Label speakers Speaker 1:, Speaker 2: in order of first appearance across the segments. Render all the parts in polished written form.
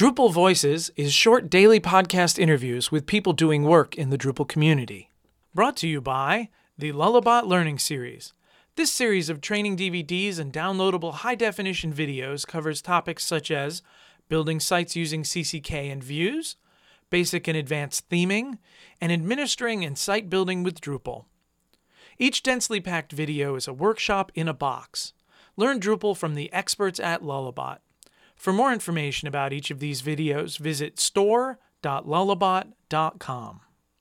Speaker 1: Drupal Voices is short daily podcast interviews with people doing work in the Drupal community. Brought to you by the Lullabot Learning Series. This series of training DVDs and downloadable high-definition videos covers topics such as building sites using CCK and Views, basic and advanced theming, and administering and site building with Drupal. Each densely packed video is a workshop in a box. Learn Drupal from the experts at Lullabot. For more information about each of these videos, visit store.lullabot.com.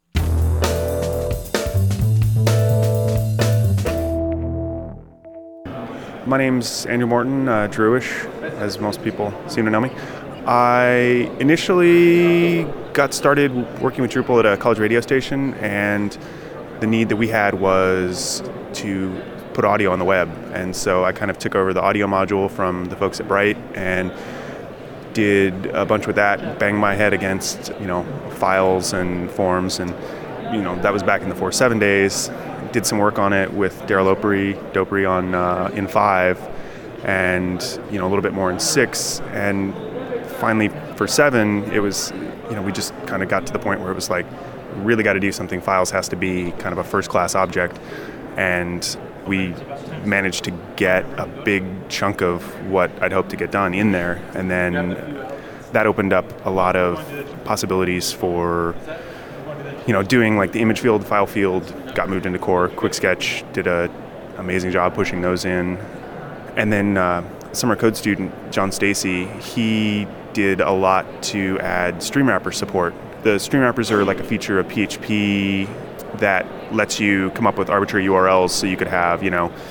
Speaker 2: My name's Andrew Morton, Druish, as most people seem to know me. I initially got started working with Drupal at a college radio station, and the need that we had was to put audio on the web. And so I kind of took over the audio module from the folks at Bright and did a bunch with that, banged my head against, files and forms. And, that was back in the 4.7 days. Did some work on it with Daryl Dopery on in 5, and, a little bit more in 6. And finally for 7, it was, we just kind of got to the point where it was like, really got to do something. Files has to be kind of a first-class object. And we managed to get a big chunk of what I'd hoped to get done in there. And then that opened up a lot of possibilities for, doing like the image field, file field, got moved into core. Quick Sketch did an amazing job pushing those in. And then summer code student, John Stacy, he did a lot to add stream wrapper support. The stream wrappers are like a feature of PHP that lets you come up with arbitrary URLs, so you could have,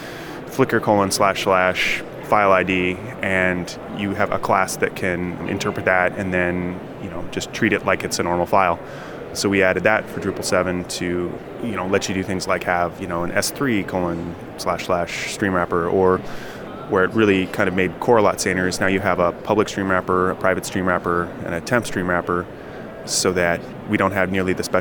Speaker 2: Flickr : / file ID, and you have a class that can interpret that and then, just treat it like it's a normal file. So we added that for Drupal 7 to, let you do things like have, an S3 : / stream wrapper, or where it really kind of made core a lot saner is now you have a public stream wrapper, a private stream wrapper, and a temp stream wrapper, so that we don't have nearly as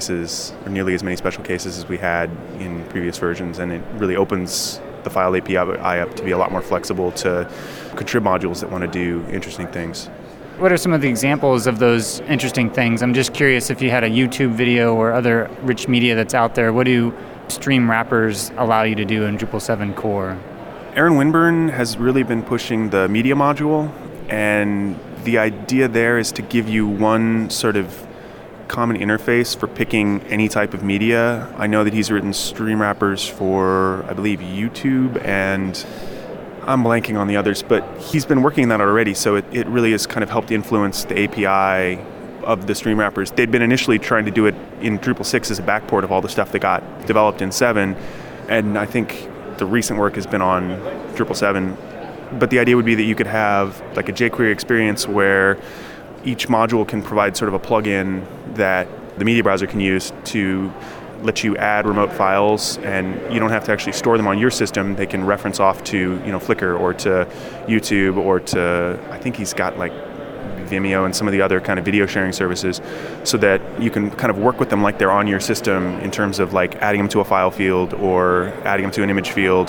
Speaker 2: many special cases as we had in previous versions, and it really opens the file API up to be a lot more flexible to contrib modules that want to do interesting things.
Speaker 3: What are some of the examples of those interesting things? I'm just curious if you had a YouTube video or other rich media that's out there. What do stream wrappers allow you to do in Drupal 7 core?
Speaker 2: Aaron Winburn has really been pushing the media module, and the idea there is to give you one sort of common interface for picking any type of media. I know that he's written stream wrappers for, I believe, YouTube, and I'm blanking on the others, but he's been working on that already, so it really has kind of helped influence the API of the stream wrappers. They'd been initially trying to do it in Drupal 6 as a backport of all the stuff that got developed in 7, and I think the recent work has been on Drupal 7. But the idea would be that you could have like a jQuery experience where each module can provide sort of a plugin that the media browser can use to let you add remote files, and you don't have to actually store them on your system. They can reference off to, Flickr or to YouTube or to, I think he's got like Vimeo and some of the other kind of video sharing services, so that you can kind of work with them like they're on your system in terms of like adding them to a file field or adding them to an image field,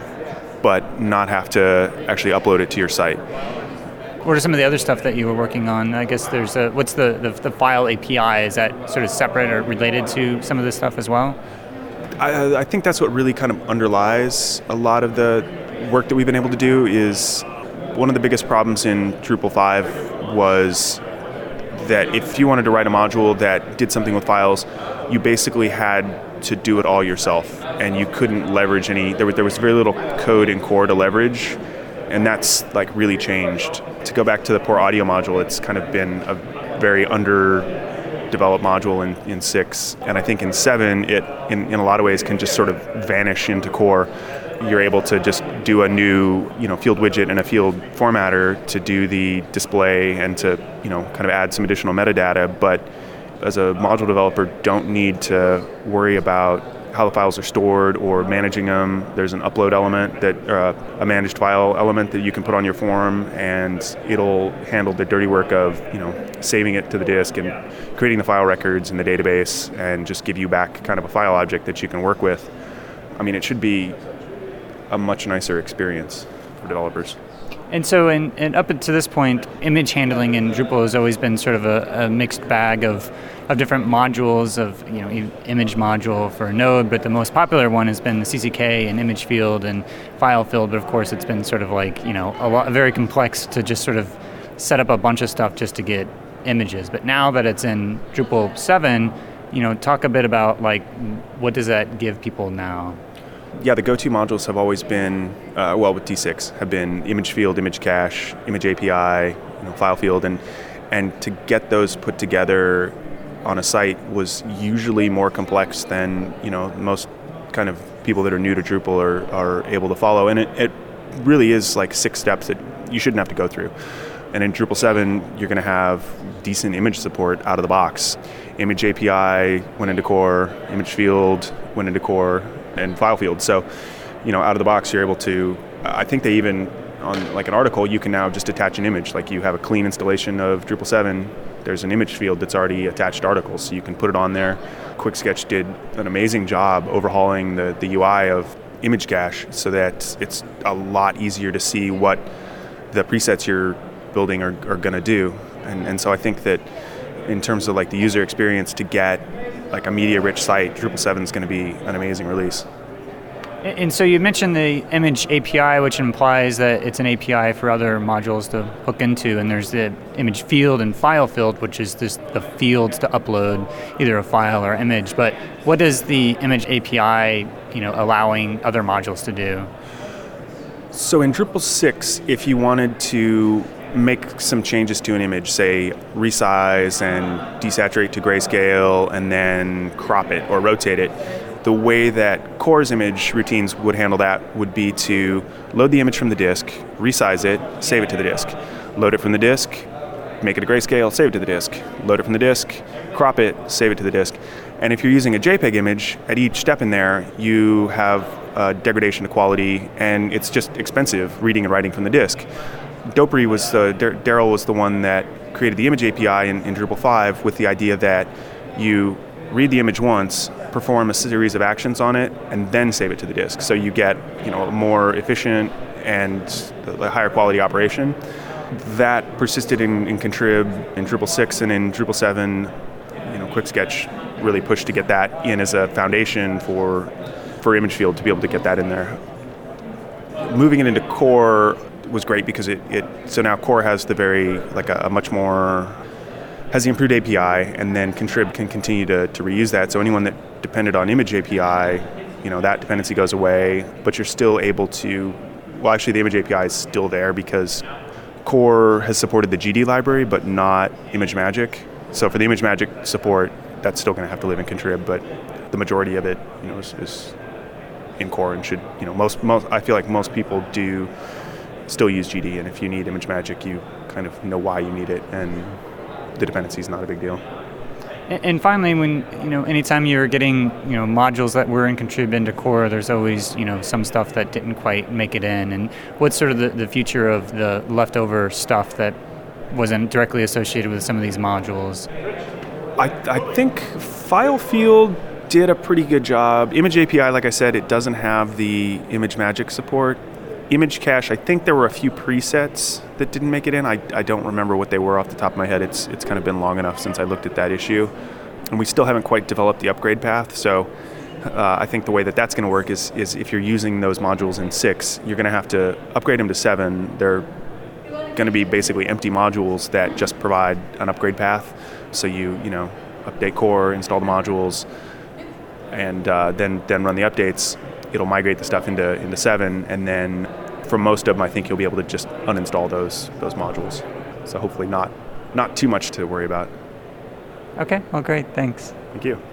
Speaker 2: but not have to actually upload it to your site.
Speaker 3: What are some of the other stuff that you were working on? I guess there's what's the file API? Is that sort of separate or related to some of this stuff as well?
Speaker 2: I think that's what really kind of underlies a lot of the work that we've been able to do. Is one of the biggest problems in Drupal 5 was that if you wanted to write a module that did something with files, you basically had to do it all yourself, and you couldn't leverage any. There was very little code in core to leverage, and that's like really changed. To go back to the poor audio module, it's kind of been a very underdeveloped module in 6, and I think in 7 it in a lot of ways can just sort of vanish into core. You're able to just do a new field widget and a field formatter to do the display and to kind of add some additional metadata, but as a module developer, don't need to worry about how the files are stored or managing them. There's an upload element, a managed file element that you can put on your form, and it'll handle the dirty work of saving it to the disk and creating the file records in the database, and just give you back kind of a file object that you can work with. I mean, it should be a much nicer experience for developers.
Speaker 3: And so, and up to this point, image handling in Drupal has always been sort of a mixed bag of different modules of, image module for a node, but the most popular one has been the CCK and image field and file field. But of course, it's been sort of like, very complex to just sort of set up a bunch of stuff just to get images. But now that it's in Drupal 7, talk a bit about like what does that give people now?
Speaker 2: Yeah, the go-to modules have always been, with D6, have been image field, image cache, image API, file field, and to get those put together on a site was usually more complex than most kind of people that are new to Drupal are able to follow, and it really is like 6 steps that you shouldn't have to go through. And in Drupal 7, you're going to have decent image support out of the box. Image API went into core, image field went into core, and file field. So, out of the box, you're able to, I think they even, on like an article, you can now just attach an image. Like you have a clean installation of Drupal 7, there's an image field that's already attached to articles, so you can put it on there. QuickSketch did an amazing job overhauling the UI of image cache so that it's a lot easier to see what the presets you're building are going to do. And so I think that in terms of like the user experience to get like a media-rich site, Drupal 7 is going to be an amazing release.
Speaker 3: And so you mentioned the image API, which implies that it's an API for other modules to hook into, and there's the image field and file field, which is just the fields to upload either a file or image. But what is the image API, allowing other modules to do?
Speaker 2: So in Drupal 6, if you wanted to make some changes to an image, say resize and desaturate to grayscale and then crop it or rotate it, the way that Core's image routines would handle that would be to load the image from the disk, resize it, save it to the disk. Load it from the disk, make it a grayscale, save it to the disk. Load it from the disk, crop it, save it to the disk. And if you're using a JPEG image, at each step in there, you have degradation to quality, and it's just expensive reading and writing from the disk. Daryl was the one that created the image API in Drupal 5 with the idea that you read the image once, perform a series of actions on it, and then save it to the disk. So you get a more efficient and a higher quality operation. That persisted in Contrib, in Drupal 6, and in Drupal 7, QuickSketch really pushed to get that in as a foundation for image field to be able to get that in there. Moving it into Core was great because so now Core has a much more, has the improved API, and then Contrib can continue to reuse that. So anyone that depended on image API, that dependency goes away, but you're still able to, well, actually the image API is still there because Core has supported the GD library, but not ImageMagick. So for the ImageMagick support, that's still going to have to live in Contrib, but the majority of it, is in Core and should, most I feel like most people do still use GD, and if you need ImageMagick, you kind of know why you need it, and the dependency is not a big deal.
Speaker 3: And finally, when anytime you're getting modules that were in Contrib into Core, there's always some stuff that didn't quite make it in. And what's sort of the future of the leftover stuff that wasn't directly associated with some of these modules?
Speaker 2: I think file field did a pretty good job. Image API, like I said, it doesn't have the ImageMagick support. Image cache, I think there were a few presets that didn't make it in. I don't remember what they were off the top of my head. It's kind of been long enough since I looked at that issue. And we still haven't quite developed the upgrade path. So I think the way that that's going to work is if you're using those modules in 6, you're going to have to upgrade them to 7. They're going to be basically empty modules that just provide an upgrade path. So you update Core, install the modules, and then run the updates. It'll migrate the stuff into 7, and then for most of them, I think you'll be able to just uninstall those modules. So hopefully not too much to worry about.
Speaker 3: Okay, well, great, thanks.
Speaker 2: Thank you.